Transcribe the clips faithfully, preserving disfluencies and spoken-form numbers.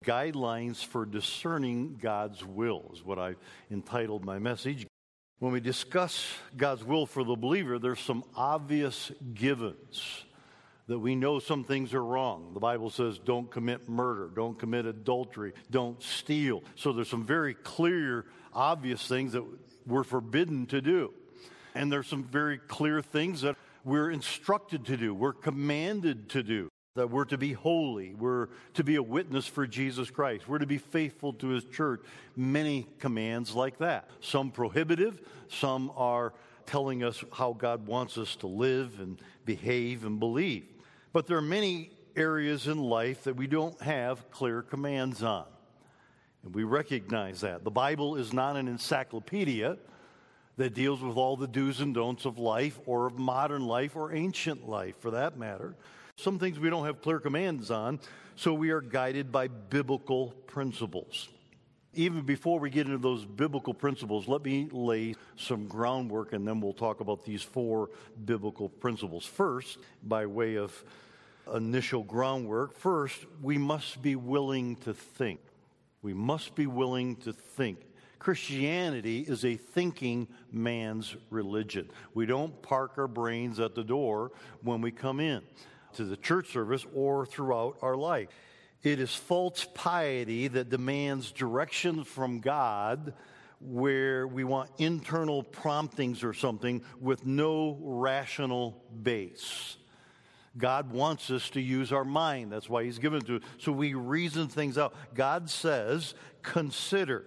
Guidelines for Discerning God's Will is what I entitled my message. When we discuss God's will for the believer, there's some obvious givens that we know some things are wrong. The Bible says don't commit murder, don't commit adultery, don't steal. So there's some very clear, obvious things that we're forbidden to do. And there's some very clear things that we're instructed to do, we're commanded to do. That we're to be holy, we're to be a witness for Jesus Christ, we're to be faithful to His church. Many commands like that. Some prohibitive, some are telling us how God wants us to live and behave and believe. But there are many areas in life that we don't have clear commands on. And we recognize that. The Bible is not an encyclopedia that deals with all the do's and don'ts of life or of modern life or ancient life, for that matter. Some things we don't have clear commands on, so we are guided by biblical principles. Even before we get into those biblical principles, let me lay some groundwork, and then we'll talk about these four biblical principles. First, by way of initial groundwork, first, we must be willing to think. We must be willing to think. Christianity is a thinking man's religion. We don't park our brains at the door when we come in to the church service or throughout our life. It is false piety that demands direction from God where we want internal promptings or something with no rational base. God wants us to use our mind. That's why He's given it to us. So we reason things out. God says, consider.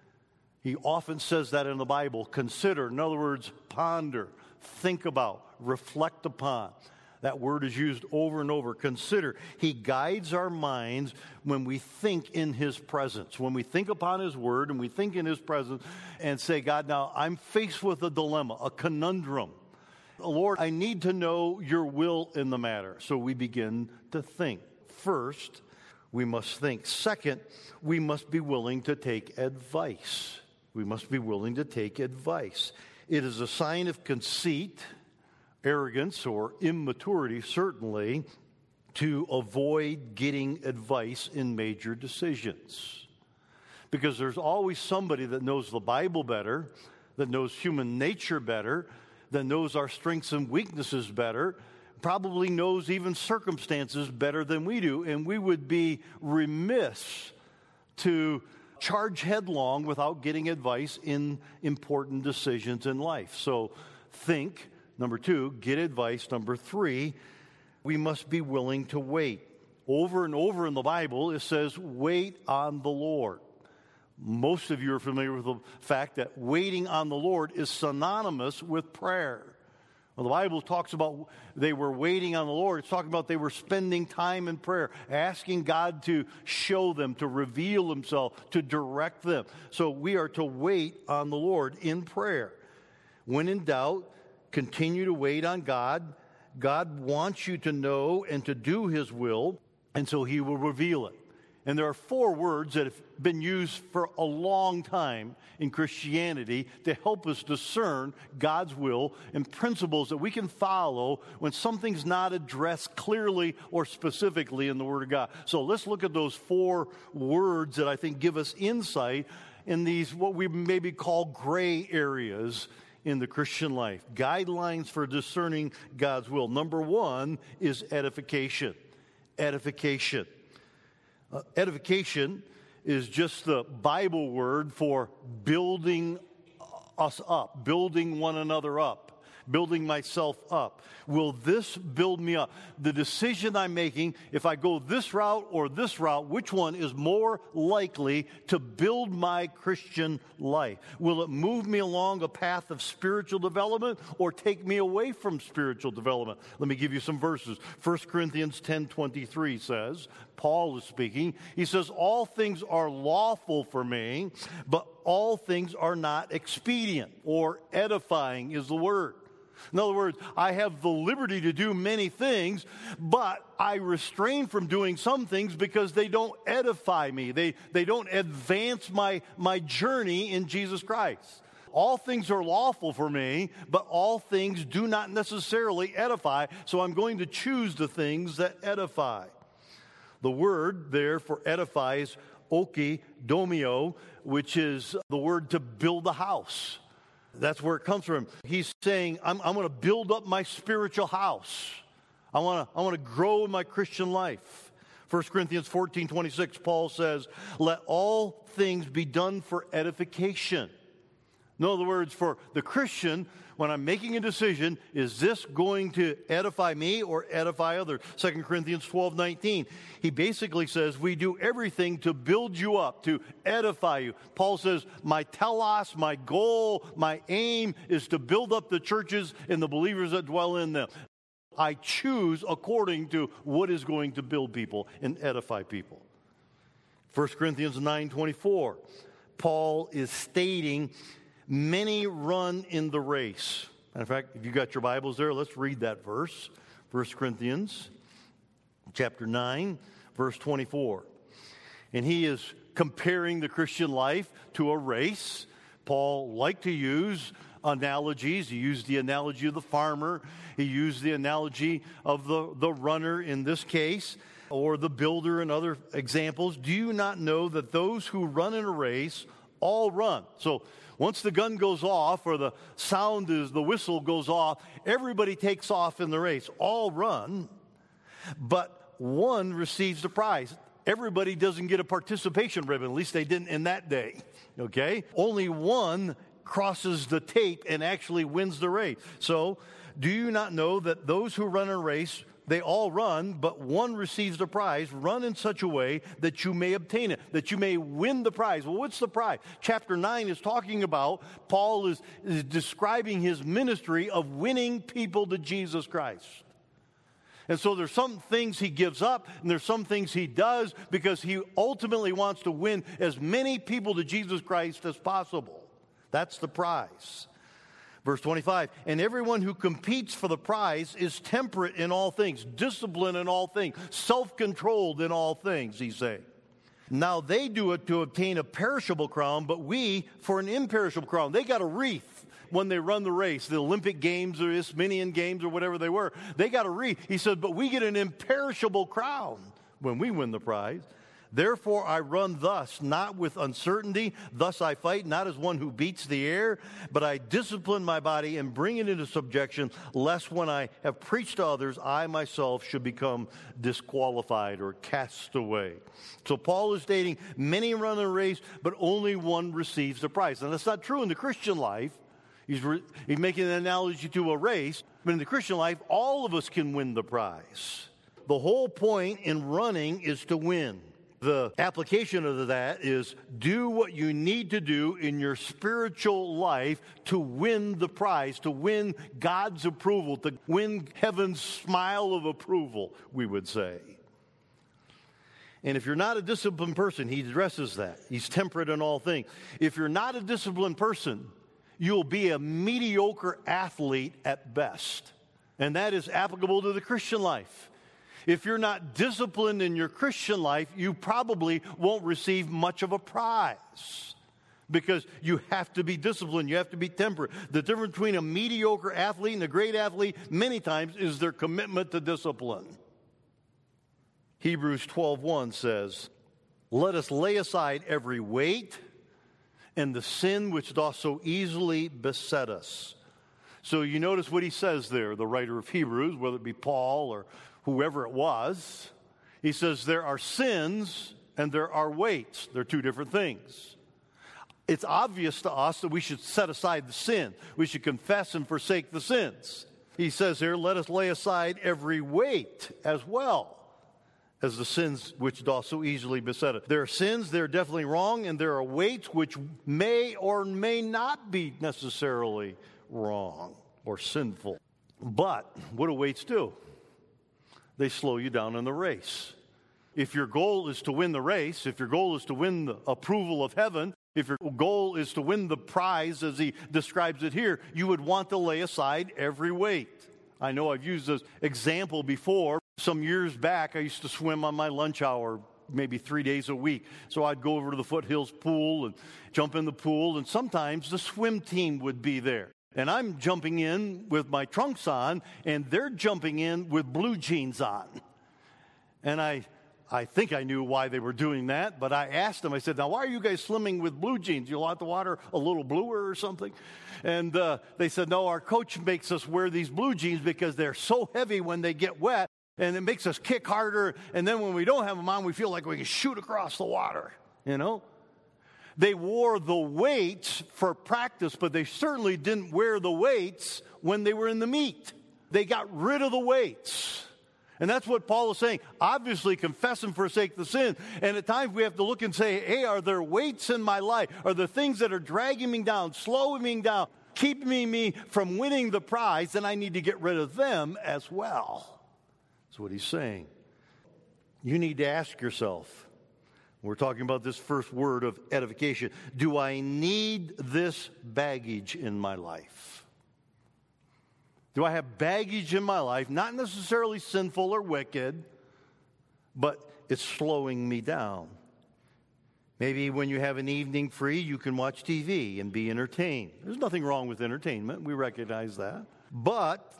He often says that in the Bible. Consider. In other words, ponder, think about, reflect upon. That word is used over and over. Consider. He guides our minds when we think in His presence. When we think upon His word and we think in His presence and say, God, now I'm faced with a dilemma, a conundrum. Lord, I need to know your will in the matter. So we begin to think. First, we must think. Second, we must be willing to take advice. We must be willing to take advice. It is a sign of conceit, arrogance, or immaturity, certainly, to avoid getting advice in major decisions. Because there's always somebody that knows the Bible better, that knows human nature better, that knows our strengths and weaknesses better, probably knows even circumstances better than we do, and we would be remiss to charge headlong without getting advice in important decisions in life. So think. Number two, get advice. Number three, we must be willing to wait. Over and over in the Bible, it says, wait on the Lord. Most of you are familiar with the fact that waiting on the Lord is synonymous with prayer. Well, the Bible talks about they were waiting on the Lord. It's talking about they were spending time in prayer, asking God to show them, to reveal Himself, to direct them. So we are to wait on the Lord in prayer. When in doubt, continue to wait on God. God wants you to know and to do His will, and so He will reveal it. And there are four words that have been used for a long time in Christianity to help us discern God's will and principles that we can follow when something's not addressed clearly or specifically in the Word of God. So let's look at those four words that I think give us insight in these, what we maybe call gray areas in the Christian life. Guidelines for discerning God's will. Number one is edification. Edification. Uh, edification is just the Bible word for building us up, building one another up, building myself up. Will this build me up? The decision I'm making, if I go this route or this route, which one is more likely to build my Christian life? Will it move me along a path of spiritual development or take me away from spiritual development? Let me give you some verses. First Corinthians ten twenty-three says, Paul is speaking, he says, all things are lawful for me, but all things are not expedient, or edifying is the word. In other words, I have the liberty to do many things, but I refrain from doing some things because they don't edify me. They, they don't advance my, my journey in Jesus Christ. All things are lawful for me, but all things do not necessarily edify, so I'm going to choose the things that edify. The word there for edify is oikidomio, which is the word to build a house. That's where it comes from. He's saying, I'm, I'm going to build up my spiritual house. I want to I want to grow in my Christian life. First Corinthians fourteen twenty-six, Paul says, let all things be done for edification. In other words, for the Christian, when I'm making a decision, is this going to edify me or edify others? Second Corinthians twelve nineteen, he basically says, we do everything to build you up, to edify you. Paul says, my telos, my goal, my aim is to build up the churches and the believers that dwell in them. I choose according to what is going to build people and edify people. First Corinthians nine twenty-four, Paul is stating, many run in the race. In fact, if you got your Bibles there, let's read that verse. First Corinthians chapter nine, verse twenty-four. And he is comparing the Christian life to a race. Paul liked to use analogies. He used the analogy of the farmer. He used the analogy of the, the runner in this case, or the builder in other examples. Do you not know that those who run in a race all run? So once the gun goes off or the sound is, the whistle goes off, everybody takes off in the race. All run, but one receives the prize. Everybody doesn't get a participation ribbon. At least they didn't in that day. Okay? Only one crosses the tape and actually wins the race. So, do you not know that those who run a race, they all run, but one receives the prize? Run in such a way that you may obtain it, that you may win the prize. Well, what's the prize? Chapter nine is talking about, Paul is, is describing his ministry of winning people to Jesus Christ. And so there's some things he gives up, and there's some things he does because he ultimately wants to win as many people to Jesus Christ as possible. That's the prize. Verse twenty-five, and everyone who competes for the prize is temperate in all things, disciplined in all things, self-controlled in all things, he's saying. Now they do it to obtain a perishable crown, but we for an imperishable crown. They got a wreath when they run the race, the Olympic Games or Isthmian Games or whatever they were. They got a wreath. He said, but we get an imperishable crown when we win the prize. Therefore I run thus, not with uncertainty. Thus I fight, not as one who beats the air, but I discipline my body and bring it into subjection, lest when I have preached to others, I myself should become disqualified or cast away. So Paul is stating, many run a race, but only one receives the prize. And that's not true in the Christian life. He's, re- he's making an analogy to a race, but in the Christian life, all of us can win the prize. The whole point in running is to win. The application of that is do what you need to do in your spiritual life to win the prize, to win God's approval, to win heaven's smile of approval, we would say. And if you're not a disciplined person, he addresses that. He's temperate in all things. If you're not a disciplined person, you'll be a mediocre athlete at best. And that is applicable to the Christian life. If you're not disciplined in your Christian life, you probably won't receive much of a prize because you have to be disciplined. You have to be temperate. The difference between a mediocre athlete and a great athlete many times is their commitment to discipline. Hebrews twelve one says, let us lay aside every weight and the sin which doth so easily beset us. So you notice what he says there, the writer of Hebrews, whether it be Paul or whoever it was, he says there are sins and there are weights. They're two different things. It's obvious to us that we should set aside the sin. We should confess and forsake the sins. He says here, let us lay aside every weight as well as the sins which doth so easily beset us. There are sins, they're definitely wrong, and there are weights which may or may not be necessarily wrong or sinful. But what do weights do? They slow you down in the race. If your goal is to win the race, if your goal is to win the approval of heaven, if your goal is to win the prize as he describes it here, you would want to lay aside every weight. I know I've used this example before. Some years back, I used to swim on my lunch hour maybe three days a week. So I'd go over to the Foothills pool and jump in the pool, and sometimes the swim team would be there. And I'm jumping in with my trunks on, and they're jumping in with blue jeans on. And I I think I knew why they were doing that, but I asked them, I said, now, why are you guys swimming with blue jeans? You want the water a little bluer or something? And uh, they said, no, our coach makes us wear these blue jeans because they're so heavy when they get wet, and it makes us kick harder, and then when we don't have them on, we feel like we can shoot across the water, you know? They wore the weights for practice, but they certainly didn't wear the weights when they were in the meet. They got rid of the weights. And that's what Paul is saying. Obviously, confess and forsake the sin. And at times we have to look and say, hey, are there weights in my life? Are there things that are dragging me down, slowing me down, keeping me from winning the prize? Then I need to get rid of them as well. That's what he's saying. You need to ask yourself, we're talking about this first word of edification, do I need this baggage in my life? Do I have baggage in my life, not necessarily sinful or wicked, but it's slowing me down? Maybe when you have an evening free, you can watch T V and be entertained. There's nothing wrong with entertainment. We recognize that. But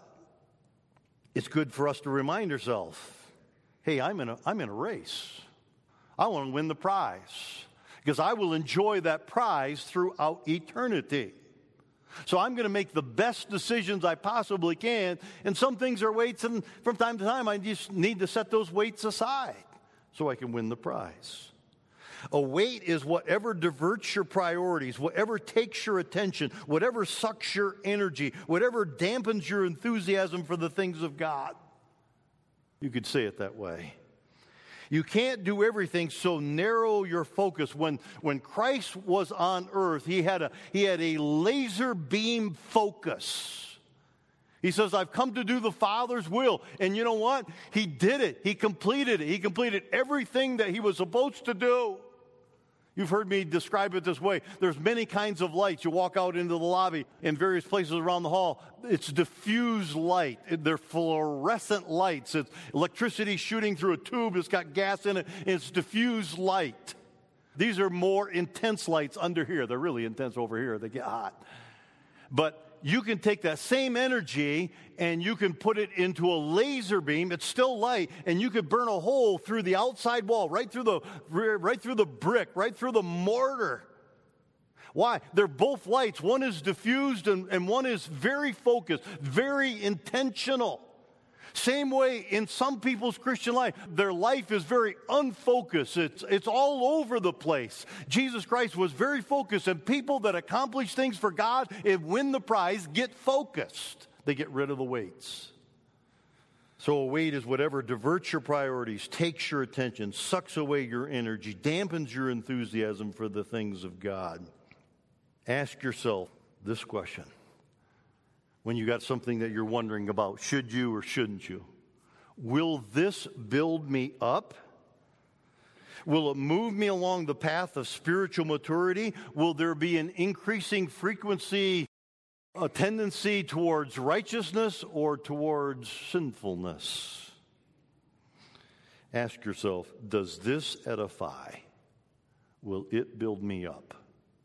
it's good for us to remind ourselves, hey, I'm in a, I'm in a race. I want to win the prize because I will enjoy that prize throughout eternity. So I'm going to make the best decisions I possibly can, and some things are weights, and from time to time I just need to set those weights aside so I can win the prize. A weight is whatever diverts your priorities, whatever takes your attention, whatever sucks your energy, whatever dampens your enthusiasm for the things of God. You could say it that way. You can't do everything, so narrow your focus. When, when Christ was on earth, he had, a, he had a laser beam focus. He says, I've come to do the Father's will. And you know what? He did it. He completed it. He completed everything that he was supposed to do. You've heard me describe it this way. There's many kinds of lights. You walk out into the lobby in various places around the hall. It's diffuse light. They're fluorescent lights. It's electricity shooting through a tube. It's got gas in it. It's diffuse light. These are more intense lights under here. They're really intense over here. They get hot. But you can take that same energy and you can put it into a laser beam. It's still light, and you could burn a hole through the outside wall, right through the right through the brick, right through the mortar. Why? They're both lights. One is diffused and, and one is very focused, very intentional. Same way in some people's Christian life, their life is very unfocused. It's, it's all over the place. Jesus Christ was very focused, and people that accomplish things for God and win the prize get focused. They get rid of the weights. So a weight is whatever diverts your priorities, takes your attention, sucks away your energy, dampens your enthusiasm for the things of God. Ask yourself this question. When you got something that you're wondering about, should you or shouldn't you? Will this build me up? Will it move me along the path of spiritual maturity? Will there be an increasing frequency, a tendency towards righteousness or towards sinfulness? Ask yourself, does this edify? Will it build me up?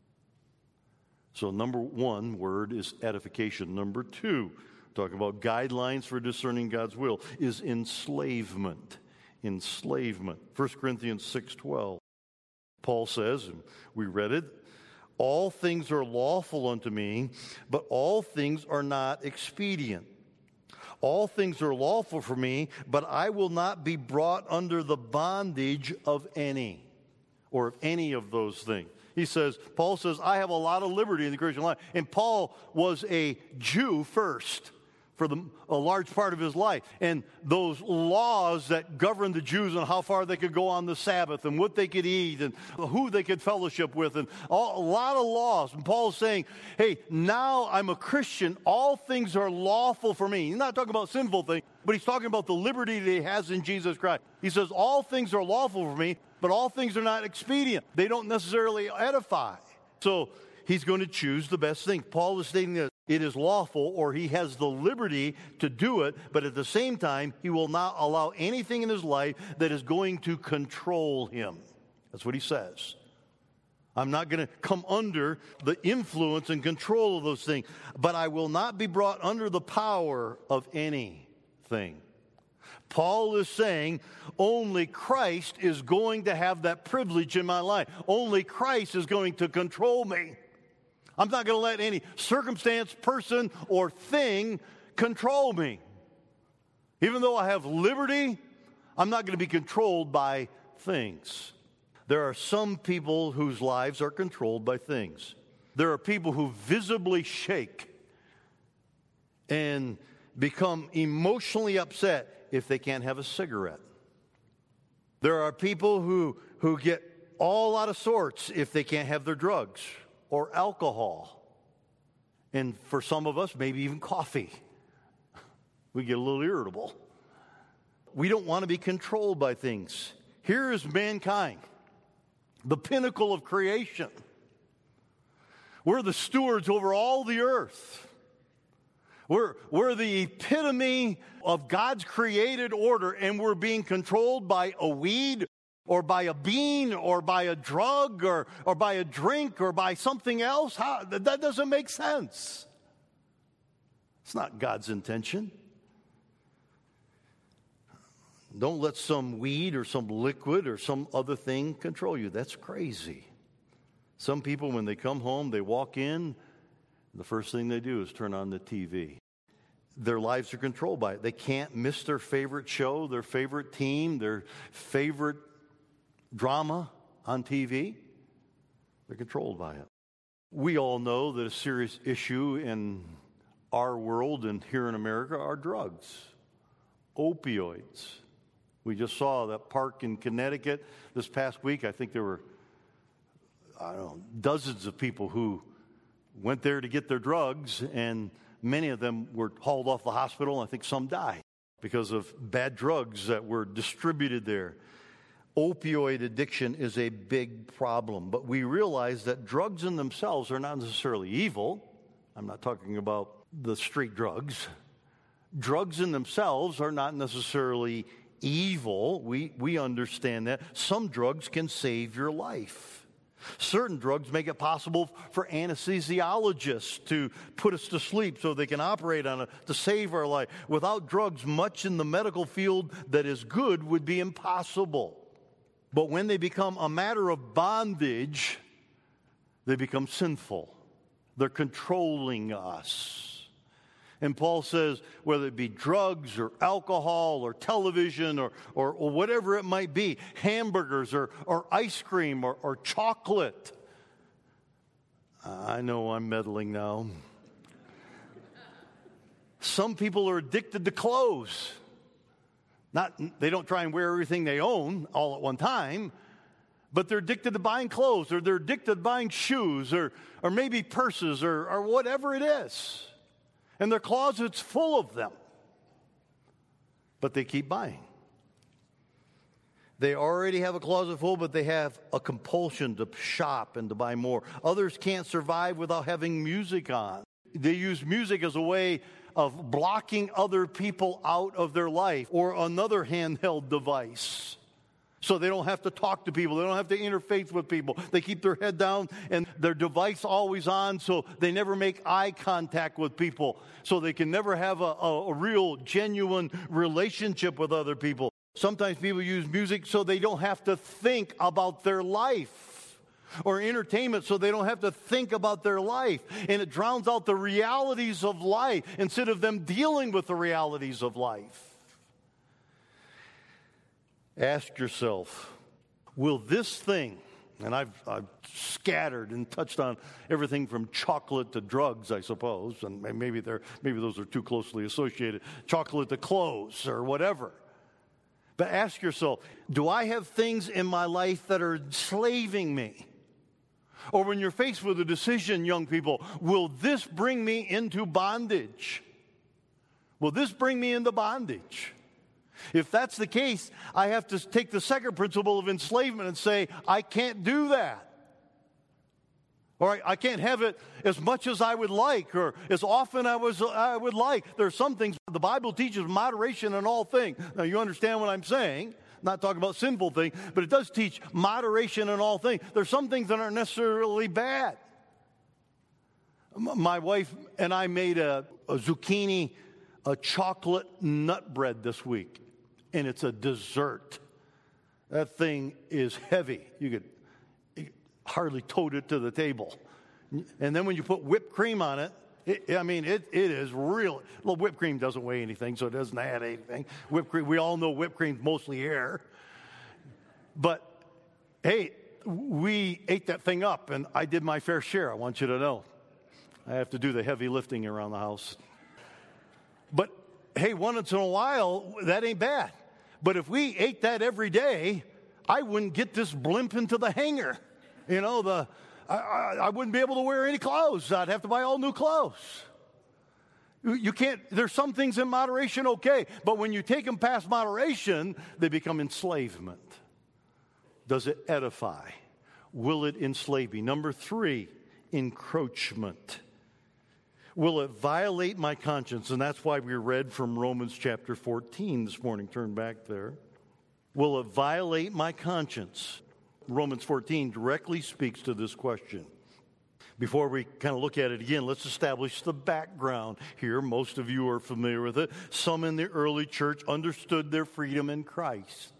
So number one word is edification. Number two, talking about guidelines for discerning God's will, is enslavement. Enslavement. First Corinthians six twelve. Paul says, and we read it, all things are lawful unto me, but all things are not expedient. All things are lawful for me, but I will not be brought under the bondage of any, or of any of those things. He says, Paul says, I have a lot of liberty in the Christian life. And Paul was a Jew first for the, a large part of his life. And those laws that governed the Jews on how far they could go on the Sabbath and what they could eat and who they could fellowship with and all, a lot of laws. And Paul's saying, hey, now I'm a Christian. All things are lawful for me. He's not talking about sinful things, but he's talking about the liberty that he has in Jesus Christ. He says, all things are lawful for me, but all things are not expedient. They don't necessarily edify. So he's going to choose the best thing. Paul is stating that it is lawful, or he has the liberty to do it, but at the same time, he will not allow anything in his life that is going to control him. That's what he says. I'm not going to come under the influence and control of those things, but I will not be brought under the power of anything. Paul is saying only Christ is going to have that privilege in my life. Only Christ is going to control me. I'm not going to let any circumstance, person, or thing control me. Even though I have liberty, I'm not going to be controlled by things. There are some people whose lives are controlled by things. There are people who visibly shake and become emotionally upset if they can't have a cigarette. There are people who, who get all out of sorts if they can't have their drugs or alcohol. And for some of us, maybe even coffee. We get a little irritable. We don't want to be controlled by things. Here is mankind, the pinnacle of creation. We're the stewards over all the earth. We're, we're the epitome of God's created order, and we're being controlled by a weed or by a bean or by a drug or, or by a drink or by something else. How, that doesn't make sense. It's not God's intention. Don't let some weed or some liquid or some other thing control you. That's crazy. Some people, when they come home, they walk in, the first thing they do is turn on the T V. Their lives are controlled by it. They can't miss their favorite show, their favorite team, their favorite drama on T V. They're controlled by it. We all know that a serious issue in our world and here in America are drugs, opioids. We just saw that park in Connecticut this past week. I think there were, I don't know, dozens of people who went there to get their drugs, and many of them were hauled off the hospital. I think some died because of bad drugs that were distributed there. Opioid addiction is a big problem, but we realize that drugs in themselves are not necessarily evil. I'm not talking about the street drugs. Drugs in themselves are not necessarily evil. We, we understand that. Some drugs can save your life. Certain drugs make it possible for anesthesiologists to put us to sleep so they can operate on it to save our life. Without drugs, much in the medical field that is good would be impossible. But when they become a matter of bondage, they become sinful. They're controlling us. And Paul says, whether it be drugs or alcohol or television or, or, or whatever it might be, hamburgers or, or ice cream or, or chocolate. I know I'm meddling now. Some people are addicted to clothes. Not, they don't try and wear everything they own all at one time, but they're addicted to buying clothes, or they're addicted to buying shoes, or, or maybe purses, or, or whatever it is. And their closet's full of them. But they keep buying. They already have a closet full, but they have a compulsion to shop and to buy more. Others can't survive without having music on. They use music as a way of blocking other people out of their life, or another handheld device. So they don't have to talk to people. They don't have to interface with people. They keep their head down and their device always on, so they never make eye contact with people. So they can never have a, a, a real, genuine relationship with other people. Sometimes people use music so they don't have to think about their life, or entertainment so they don't have to think about their life. And it drowns out the realities of life instead of them dealing with the realities of life. Ask yourself, will this thing, and I've, I've scattered and touched on everything from chocolate to drugs, I suppose, and maybe they're maybe those are too closely associated, chocolate to clothes or whatever. But ask yourself, do I have things in my life that are enslaving me? Or when you're faced with a decision, young people, will this bring me into bondage? Will this bring me into bondage? If that's the case, I have to take the second principle of enslavement and say, I can't do that. Or I, I can't have it as much as I would like, or as often I, was, I would like. There are some things, the Bible teaches moderation in all things. Now, you understand what I'm saying. I'm not talking about sinful things, but it does teach moderation in all things. There's some things that aren't necessarily bad. My wife and I made a, a zucchini, a chocolate nut bread this week. and it's a dessert. That thing is heavy. You could, you could hardly tote it to the table. And then when you put whipped cream on it, it I mean, it, it is real. Well, whipped cream doesn't weigh anything, so it doesn't add anything. Whipped cream, we all know whipped cream's mostly air. But, hey, we ate that thing up, and I did my fair share, I want you to know. I have to do the heavy lifting around the house. But, hey, once in a while, that ain't bad. But if we ate that every day, I wouldn't get this blimp into the hanger. You know, the I, I, I wouldn't be able to wear any clothes. I'd have to buy all new clothes. You, you can't, there's some things in moderation, okay. But when you take them past moderation, they become enslavement. Does it edify? Will it enslave me? Number three, encroachment. Will it violate my conscience? And that's why we read from Romans chapter fourteen this morning. Turn back there. Will it violate my conscience? Romans fourteen directly speaks to this question. Before we kind of look at it again, let's establish the background here. Most of you are familiar with it. Some in the early church understood their freedom in Christ.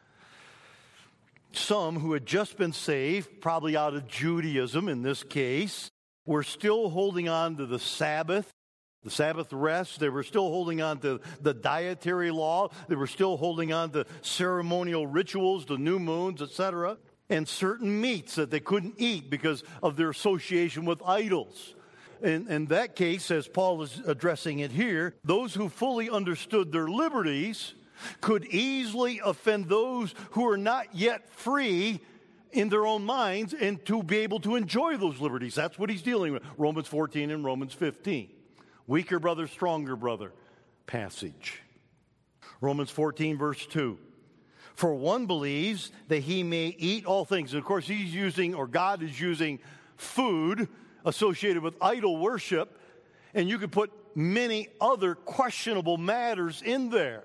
Some who had just been saved, probably out of Judaism in this case, were still holding on to the Sabbath, the Sabbath rest. They were still holding on to the dietary law. They were still holding on to ceremonial rituals, the new moons, et cetera, and certain meats that they couldn't eat because of their association with idols. In, in that case, as Paul is addressing it here, those who fully understood their liberties could easily offend those who are not yet free in their own minds and to be able to enjoy those liberties. That's what he's dealing with. Romans fourteen and Romans fifteen. Weaker brother, stronger brother passage. Romans fourteen, verse two. For one believes that he may eat all things. And of course, he's using, or God is using, food associated with idol worship. And you could put many other questionable matters in there.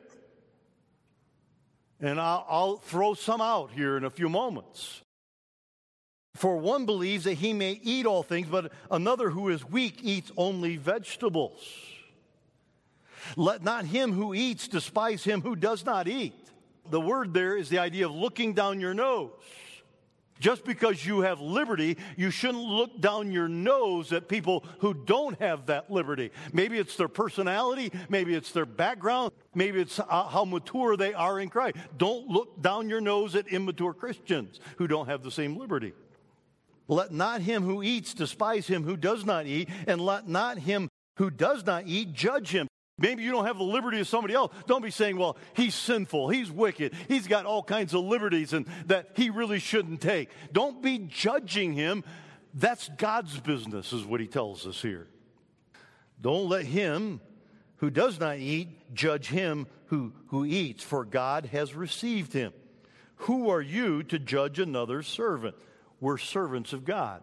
And I'll, I'll throw some out here in a few moments. For one believes that he may eat all things, but another who is weak eats only vegetables. Let not him who eats despise him who does not eat. The word there is the idea of looking down your nose. Just because you have liberty, you shouldn't look down your nose at people who don't have that liberty. Maybe it's their personality, maybe it's their background, maybe it's how mature they are in Christ. Don't look down your nose at immature Christians who don't have the same liberty. Let not him who eats despise him who does not eat, and let not him who does not eat judge him. Maybe you don't have the liberty of somebody else. Don't be saying, well, he's sinful, he's wicked, he's got all kinds of liberties and that he really shouldn't take. Don't be judging him. That's God's business, is what he tells us here. Don't let him who does not eat judge him who, who eats, for God has received him. Who are you to judge another's servant? We're servants of God.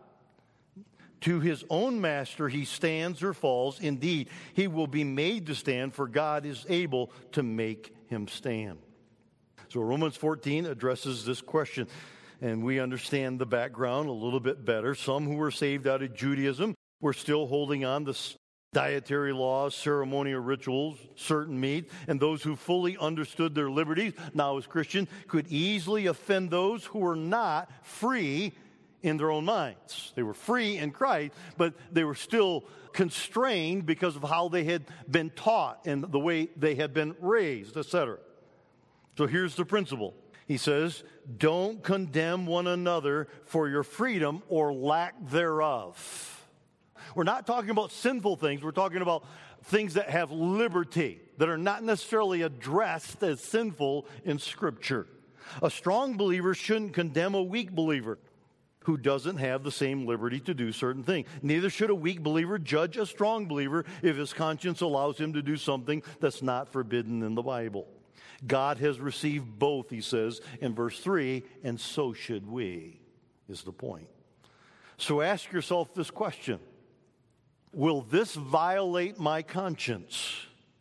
To his own master he stands or falls. Indeed, he will be made to stand, for God is able to make him stand. So Romans fourteen addresses this question, and we understand the background a little bit better. Some who were saved out of Judaism were still holding on to dietary laws, ceremonial rituals, certain meat, and those who fully understood their liberties, now as Christians, could easily offend those who were not free in their own minds. They were free in Christ, but they were still constrained because of how they had been taught and the way they had been raised, et cetera. So here's the principle. He says, don't condemn one another for your freedom or lack thereof. We're not talking about sinful things. We're talking about things that have liberty, that are not necessarily addressed as sinful in Scripture. A strong believer shouldn't condemn a weak believer who doesn't have the same liberty to do certain things. Neither should a weak believer judge a strong believer if his conscience allows him to do something that's not forbidden in the Bible. God has received both, he says in verse three, and so should we, is the point. So ask yourself this question. Will this violate my conscience?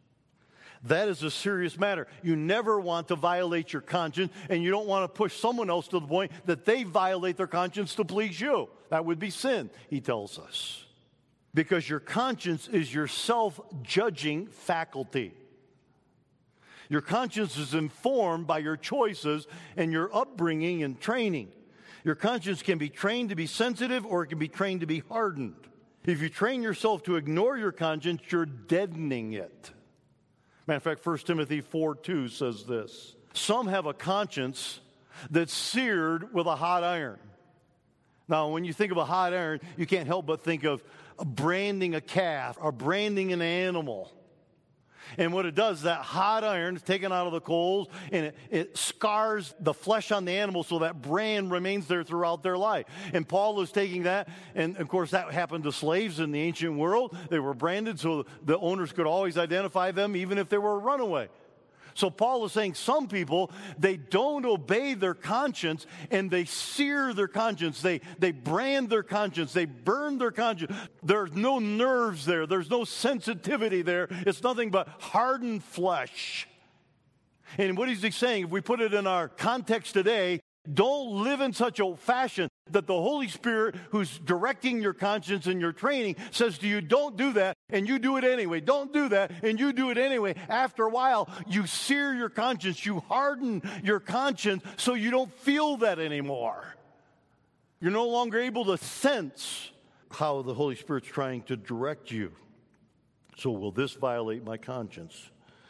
That is a serious matter. You never want to violate your conscience, and you don't want to push someone else to the point that they violate their conscience to please you. That would be sin, he tells us. Because your conscience is your self-judging faculty. Your conscience is informed by your choices and your upbringing and training. Your conscience can be trained to be sensitive, or it can be trained to be hardened. If you train yourself to ignore your conscience, you're deadening it. Matter of fact, First Timothy four two says this: some have a conscience that's seared with a hot iron. Now, when you think of a hot iron, you can't help but think of branding a calf or branding an animal. And what it does, that hot iron is taken out of the coals, and it, it scars the flesh on the animal so that brand remains there throughout their life. And Paul is taking that, and of course that happened to slaves in the ancient world. They were branded so the owners could always identify them even if they were a runaway. So Paul is saying some people, they don't obey their conscience, and they sear their conscience. They, they brand their conscience. They burn their conscience. There's no nerves there. There's no sensitivity there. It's nothing but hardened flesh. And what is he saying? If we put it in our context today, don't live in such a fashion that the Holy Spirit, who's directing your conscience and your training, says to you, don't do that, and you do it anyway. Don't do that, and you do it anyway. After a while, you sear your conscience. You harden your conscience so you don't feel that anymore. You're no longer able to sense how the Holy Spirit's trying to direct you. So will this violate my conscience?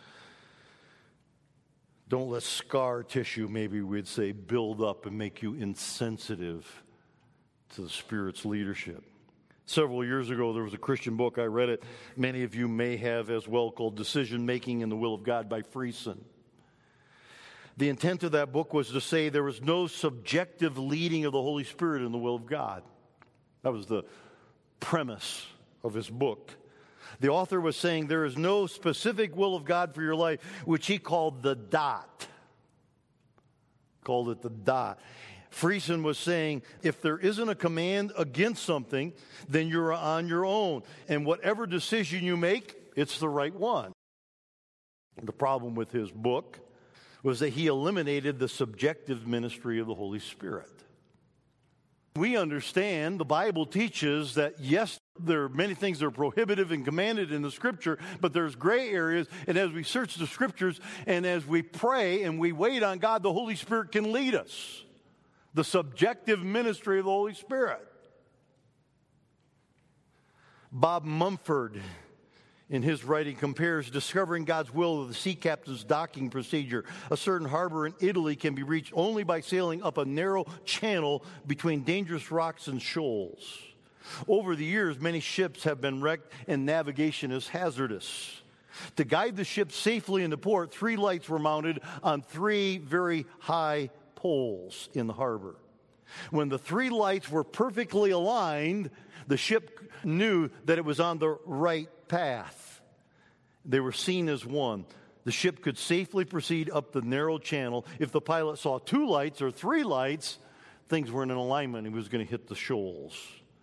Don't let scar tissue, maybe we'd say, build up and make you insensitive to the Spirit's leadership. Several years ago, there was a Christian book, I read it, many of you may have as well, called Decision Making in the Will of God by Friesen. The intent of that book was to say there was no subjective leading of the Holy Spirit in the will of God. That was the premise of his book. The author was saying there is no specific will of God for your life, which he called the dot. Called it the dot. Friesen was saying if there isn't a command against something, then you're on your own. And whatever decision you make, it's the right one. The problem with his book was that he eliminated the subjective ministry of the Holy Spirit. We understand the Bible teaches that, yes, there are many things that are prohibitive and commanded in the Scripture, but there's gray areas, and as we search the Scriptures and as we pray and we wait on God, the Holy Spirit can lead us. The subjective ministry of the Holy Spirit. Bob Mumford, in his writing, compares discovering God's will with the sea captain's docking procedure. A certain harbor in Italy can be reached only by sailing up a narrow channel between dangerous rocks and shoals. Over the years, many ships have been wrecked and navigation is hazardous. To guide the ship safely into port, three lights were mounted on three very high poles in the harbor. When the three lights were perfectly aligned, the ship knew that it was on the right path. They were seen as one. The ship could safely proceed up the narrow channel. If the pilot saw two lights or three lights, things were in alignment. He was going to hit the shoals.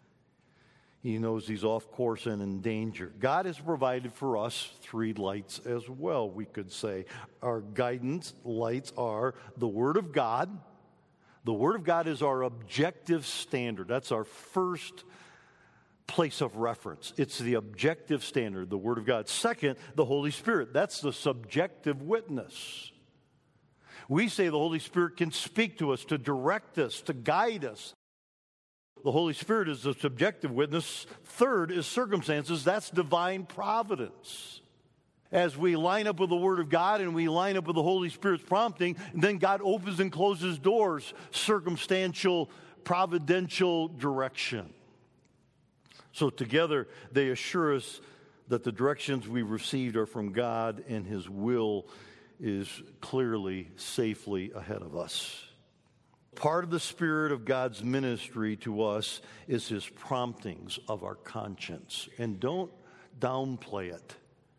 He knows he's off course and in danger. God has provided for us three lights as well, we could say. Our guidance lights are the Word of God. The Word of God is our objective standard. That's our first place of reference. It's the objective standard, the Word of God. Second, the Holy Spirit. That's the subjective witness. We say the Holy Spirit can speak to us, to direct us, to guide us. The Holy Spirit is the subjective witness. Third is circumstances. That's divine providence. As we line up with the Word of God and we line up with the Holy Spirit's prompting, then God opens and closes doors, circumstantial, providential direction. So together they assure us that the directions we've received are from God and His will is clearly, safely ahead of us. Part of the Spirit of God's ministry to us is His promptings of our conscience. And don't downplay it.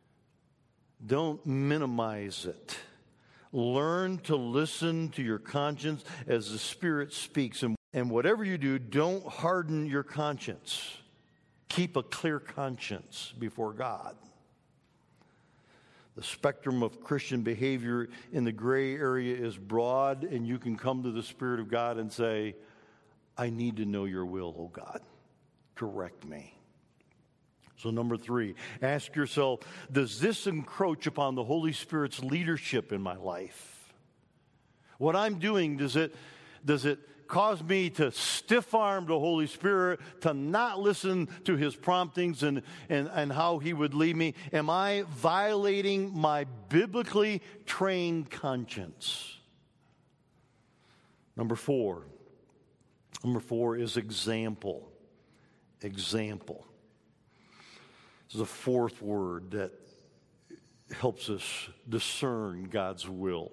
Don't minimize it. Learn to listen to your conscience as the Spirit speaks. And, and whatever you do, don't harden your conscience. Keep a clear conscience before God. The spectrum of Christian behavior in the gray area is broad, and you can come to the Spirit of God and say, I need to know your will, oh God. Direct me. So number three, ask yourself, does this encroach upon the Holy Spirit's leadership in my life? What I'm doing, does it, does it cause me to stiff-arm the Holy Spirit, to not listen to His promptings and, and, and how He would lead me? Am I violating my biblically trained conscience? Number four. Number four is example. Example. This is a fourth word that helps us discern God's will.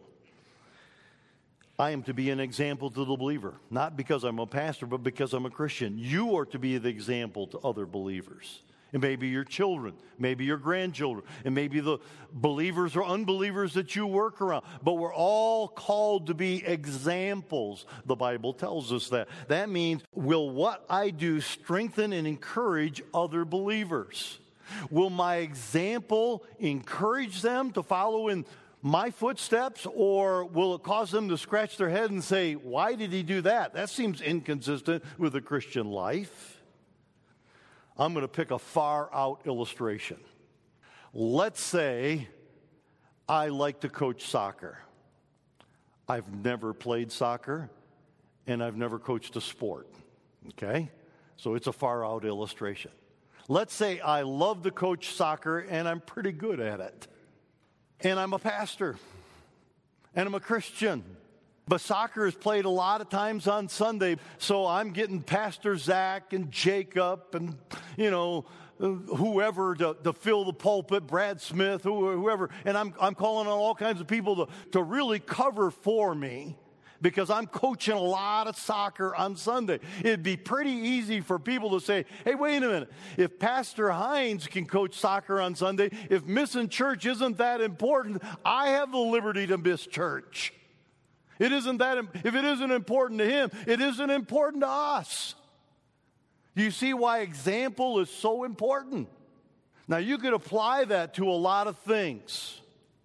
I am to be an example to the believer, not because I'm a pastor, but because I'm a Christian. You are to be the example to other believers. It may be your children, maybe your grandchildren, and maybe the believers or unbelievers that you work around. But we're all called to be examples. The Bible tells us that. That means, will what I do strengthen and encourage other believers? Will my example encourage them to follow in my footsteps, or will it cause them to scratch their head and say, why did he do that? That seems inconsistent with the Christian life. I'm going to pick a far-out illustration. Let's say I like to coach soccer. I've never played soccer, and I've never coached a sport. Okay? So it's a far-out illustration. Let's say I love to coach soccer, and I'm pretty good at it. And I'm a pastor, and I'm a Christian. But soccer is played a lot of times on Sunday, so I'm getting Pastor Zach and Jacob and, you know, whoever to, to fill the pulpit, Brad Smith, whoever, and I'm, I'm calling on all kinds of people to, to really cover for me, because I'm coaching a lot of soccer on Sunday. It'd be pretty easy for people to say, hey, wait a minute. If Pastor Hines can coach soccer on Sunday, if missing church isn't that important, I have the liberty to miss church. It isn't that, if it isn't important to him, it isn't important to us. You see why example is so important? Now, you could apply that to a lot of things.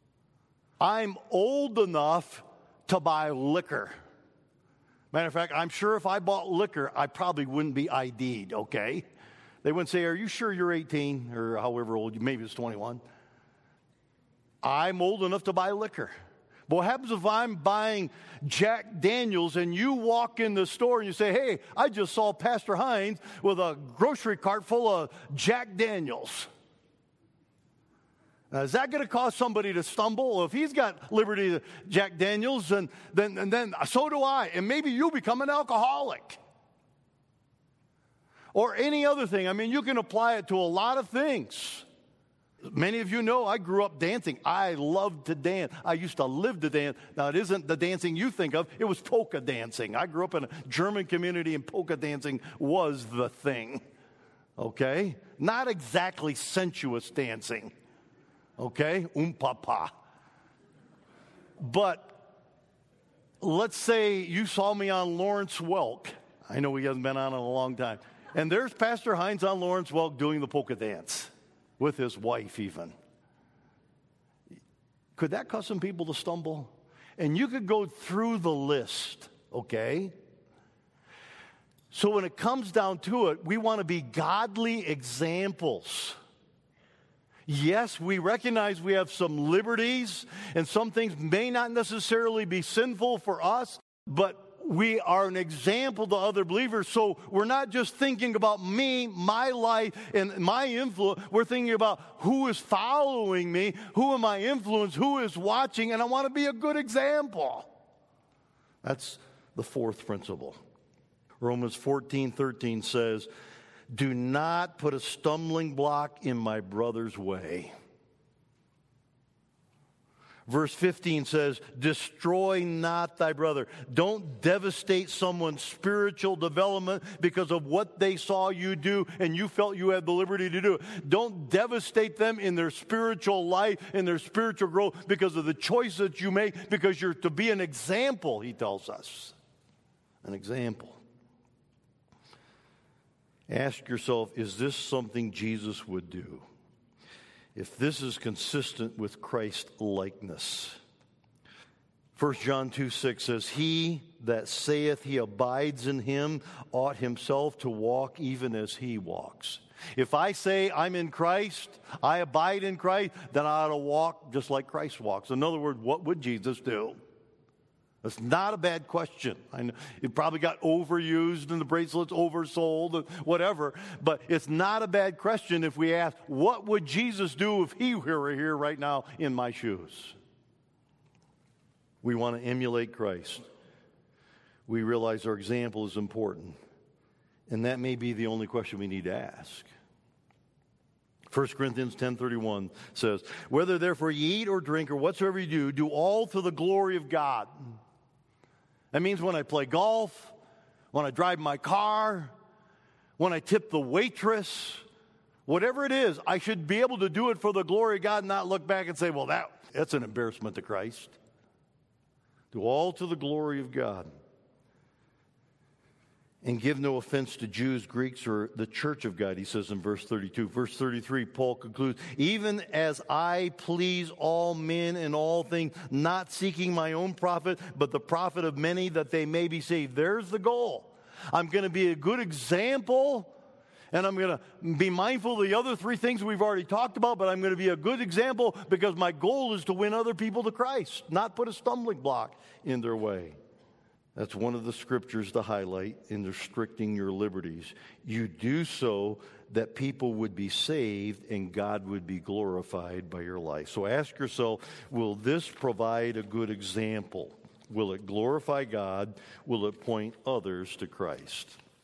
I'm old enough to buy liquor. Matter of fact, I'm sure if I bought liquor, I probably wouldn't be I D'd, okay? They wouldn't say, are you sure you're eighteen? Or however old you, maybe it's twenty-one. I'm old enough to buy liquor. But what happens if I'm buying Jack Daniels and you walk in the store and you say, hey, I just saw Pastor Hines with a grocery cart full of Jack Daniels. Now, is that going to cause somebody to stumble? Well, if he's got liberty to Jack Daniels, then, then, and then so do I. And maybe you become an alcoholic. Or any other thing. I mean, you can apply it to a lot of things. Many of you know I grew up dancing. I loved to dance. I used to live to dance. Now, it isn't the dancing you think of. It was polka dancing. I grew up in a German community, and polka dancing was the thing. Okay? Not exactly sensuous dancing. Okay? Um-pa-pa. But let's say you saw me on Lawrence Welk. I know he hasn't been on in a long time. And there's Pastor Hines on Lawrence Welk doing the polka dance with his wife even. Could that cause some people to stumble? And you could go through the list, okay? So when it comes down to it, we want to be godly examples. Yes, we recognize we have some liberties, and some things may not necessarily be sinful for us, but we are an example to other believers. So we're not just thinking about me, my life, and my influence. We're thinking about who is following me, who am I influencing, who is watching, and I want to be a good example. That's the fourth principle. Romans fourteen thirteen says, do not put a stumbling block in my brother's way. Verse fifteen says, destroy not thy brother. Don't devastate someone's spiritual development because of what they saw you do and you felt you had the liberty to do it. Don't devastate them in their spiritual life, in their spiritual growth because of the choices you make, because you're to be an example, he tells us. An example. Ask yourself, is this something Jesus would do? If this is consistent with Christ likeness. First John two six says, he that saith he abides in him ought himself to walk even as he walks. If I say I'm in Christ, I abide in Christ, then I ought to walk just like Christ walks. In other words, what would Jesus do? That's not a bad question. I know it probably got overused and the bracelet's oversold, and whatever. But it's not a bad question if we ask, what would Jesus do if he were here right now in my shoes? We want to emulate Christ. We realize our example is important. And that may be the only question we need to ask. First Corinthians ten thirty-one says, whether therefore ye eat or drink or whatsoever you do, do all to the glory of God. That means when I play golf, when I drive my car, when I tip the waitress, whatever it is, I should be able to do it for the glory of God and not look back and say, well, that, that's an embarrassment to Christ. Do all to the glory of God. And give no offense to Jews, Greeks, or the church of God, he says in verse thirty-two. Verse thirty-three, Paul concludes, even as I please all men in all things, not seeking my own profit, but the profit of many, that they may be saved. There's the goal. I'm going to be a good example, and I'm going to be mindful of the other three things we've already talked about, but I'm going to be a good example because my goal is to win other people to Christ, not put a stumbling block in their way. That's one of the scriptures to highlight in restricting your liberties. You do so that people would be saved and God would be glorified by your life. So ask yourself, will this provide a good example? Will it glorify God? Will it point others to Christ?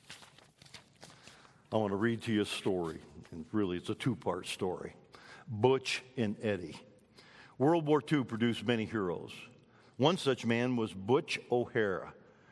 I want to read to you a story, and really it's a two-part story. Butch and Eddie. World War Two produced many heroes. One such man was Butch O'Hara.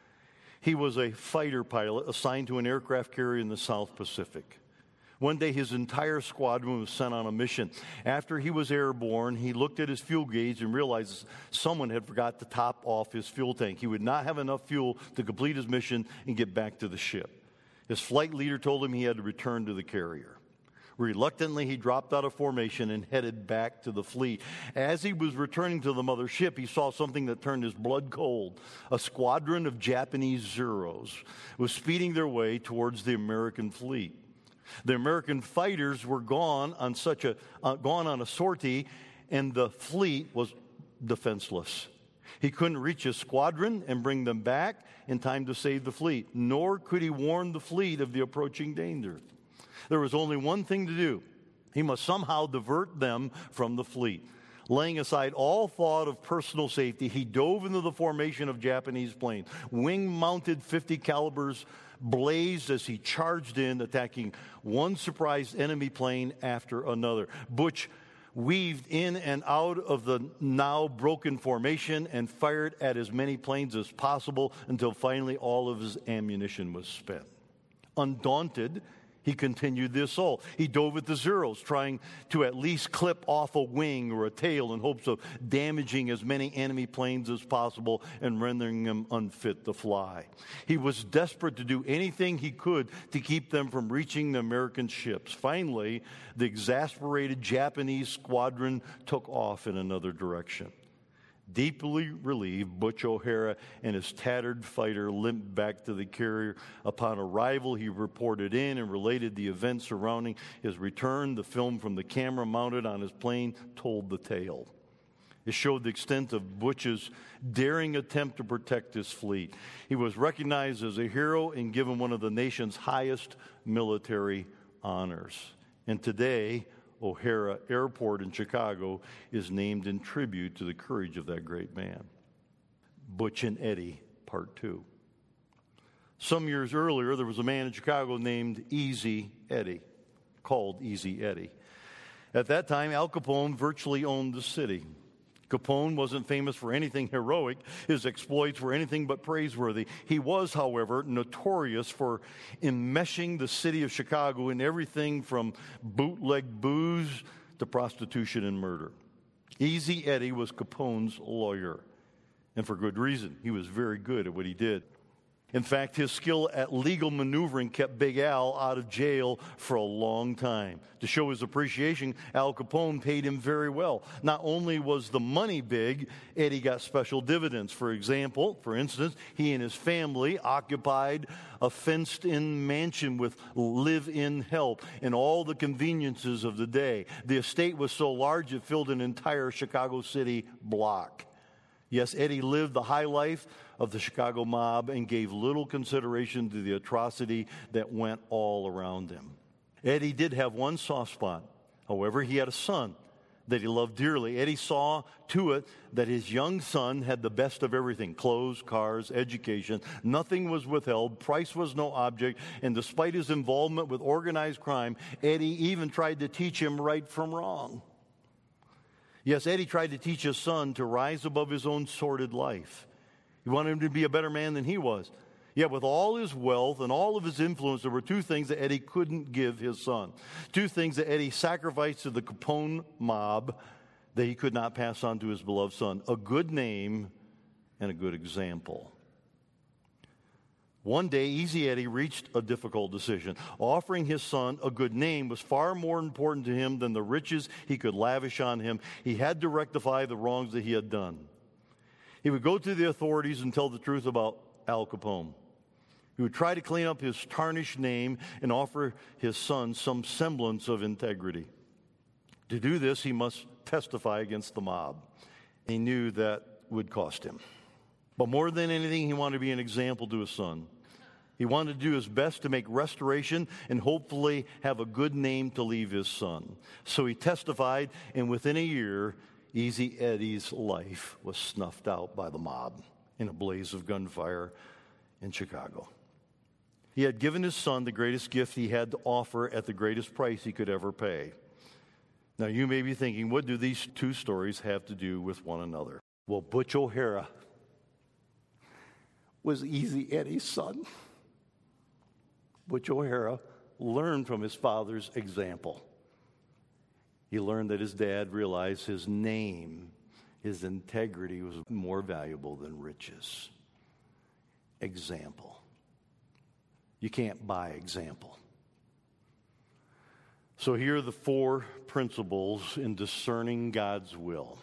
He was a fighter pilot assigned to an aircraft carrier in the South Pacific. One day, his entire squadron was sent on a mission. After he was airborne, he looked at his fuel gauge and realized someone had forgot to top off his fuel tank. He would not have enough fuel to complete his mission and get back to the ship. His flight leader told him he had to return to the carrier. Reluctantly, he dropped out of formation and headed back to the fleet. As he was returning to the mother ship, he saw something that turned his blood cold. A squadron of Japanese Zeros was speeding their way towards the American fleet. The American fighters were gone on such a uh, gone on a sortie, and the fleet was defenseless. He couldn't reach his squadron and bring them back in time to save the fleet, nor could he warn the fleet of the approaching danger. There was only one thing to do. He must somehow divert them from the fleet. Laying aside all thought of personal safety, he dove into the formation of Japanese planes. Wing-mounted fifty calibers blazed as he charged in, attacking one surprised enemy plane after another. Butch weaved in and out of the now broken formation and fired at as many planes as possible until finally all of his ammunition was spent. Undaunted, he continued the assault. He dove at the Zeros, trying to at least clip off a wing or a tail in hopes of damaging as many enemy planes as possible and rendering them unfit to fly. He was desperate to do anything he could to keep them from reaching the American ships. Finally, the exasperated Japanese squadron took off in another direction. Deeply relieved, Butch O'Hara and his tattered fighter limped back to the carrier. Upon arrival, he reported in and related the events surrounding his return. The film from the camera mounted on his plane told the tale. It showed the extent of Butch's daring attempt to protect his fleet. He was recognized as a hero and given one of the nation's highest military honors. And today, O'Hara Airport in Chicago is named in tribute to the courage of that great man. Butch and Eddie, Part two. Some years earlier, there was a man in Chicago named Easy Eddie, called Easy Eddie. At that time, Al Capone virtually owned the city. Capone wasn't famous for anything heroic. His exploits were anything but praiseworthy. He was, however, notorious for enmeshing the city of Chicago in everything from bootleg booze to prostitution and murder. Easy Eddie was Capone's lawyer, and for good reason. He was very good at what he did. In fact, his skill at legal maneuvering kept Big Al out of jail for a long time. To show his appreciation, Al Capone paid him very well. Not only was the money big, Eddie got special dividends. For example, for instance, he and his family occupied a fenced-in mansion with live-in help and all the conveniences of the day. The estate was so large it filled an entire Chicago City block. Yes, Eddie lived the high life of the Chicago mob and gave little consideration to the atrocity that went all around him. Eddie did have one soft spot. However, he had a son that he loved dearly. Eddie saw to it that his young son had the best of everything: clothes, cars, education. Nothing was withheld. Price was no object. And despite his involvement with organized crime, Eddie even tried to teach him right from wrong. Yes, Eddie tried to teach his son to rise above his own sordid life. He wanted him to be a better man than he was. Yet with all his wealth and all of his influence, there were two things that Eddie couldn't give his son. Two things that Eddie sacrificed to the Capone mob that he could not pass on to his beloved son: a good name and a good example. One day, Easy Eddie reached a difficult decision. Offering his son a good name was far more important to him than the riches he could lavish on him. He had to rectify the wrongs that he had done. He would go to the authorities and tell the truth about Al Capone. He would try to clean up his tarnished name and offer his son some semblance of integrity. To do this, he must testify against the mob. He knew that would cost him. But more than anything, he wanted to be an example to his son. He wanted to do his best to make restoration and hopefully have a good name to leave his son. So he testified, and within a year, Easy Eddie's life was snuffed out by the mob in a blaze of gunfire in Chicago. He had given his son the greatest gift he had to offer at the greatest price he could ever pay. Now, you may be thinking, what do these two stories have to do with one another? Well, Butch O'Hara was Easy Eddie's son. Butch O'Hara learned from his father's example. He learned that his dad realized his name, his integrity was more valuable than riches. Example. You can't buy example. So here are the four principles in discerning God's will.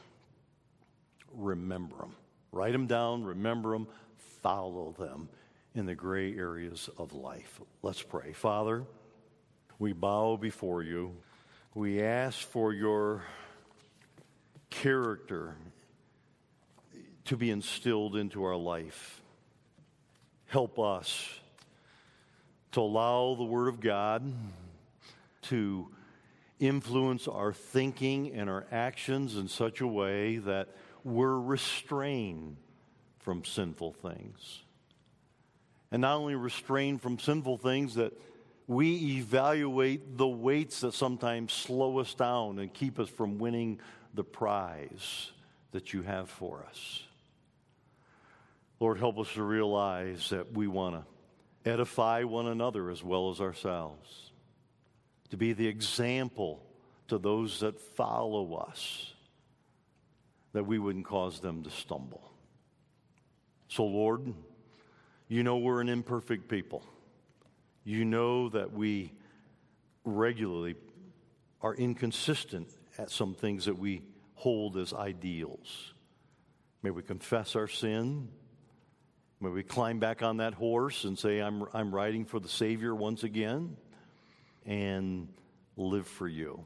Remember them. Write them down, remember them, follow them in the gray areas of life. Let's pray. Father, we bow before you. We ask for your character to be instilled into our life. Help us to allow the Word of God to influence our thinking and our actions in such a way that we're restrained from sinful things. And not only restrained from sinful things, that we evaluate the weights that sometimes slow us down and keep us from winning the prize that you have for us. Lord, help us to realize that we want to edify one another as well as ourselves, to be the example to those that follow us, that we wouldn't cause them to stumble. So, Lord, you know we're an imperfect people. You know that we regularly are inconsistent at some things that we hold as ideals. May we confess our sin. May we climb back on that horse and say, I'm, I'm riding for the Savior once again, and live for you.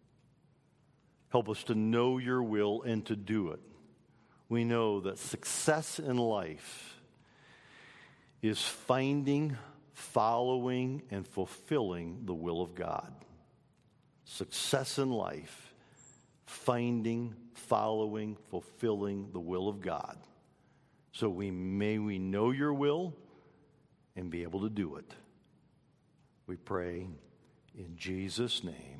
Help us to know your will and to do it. We know that success in life is finding, following, and fulfilling the will of God. Success in life, finding, following, fulfilling the will of God. So we may we know your will and be able to do it. We pray in Jesus' name.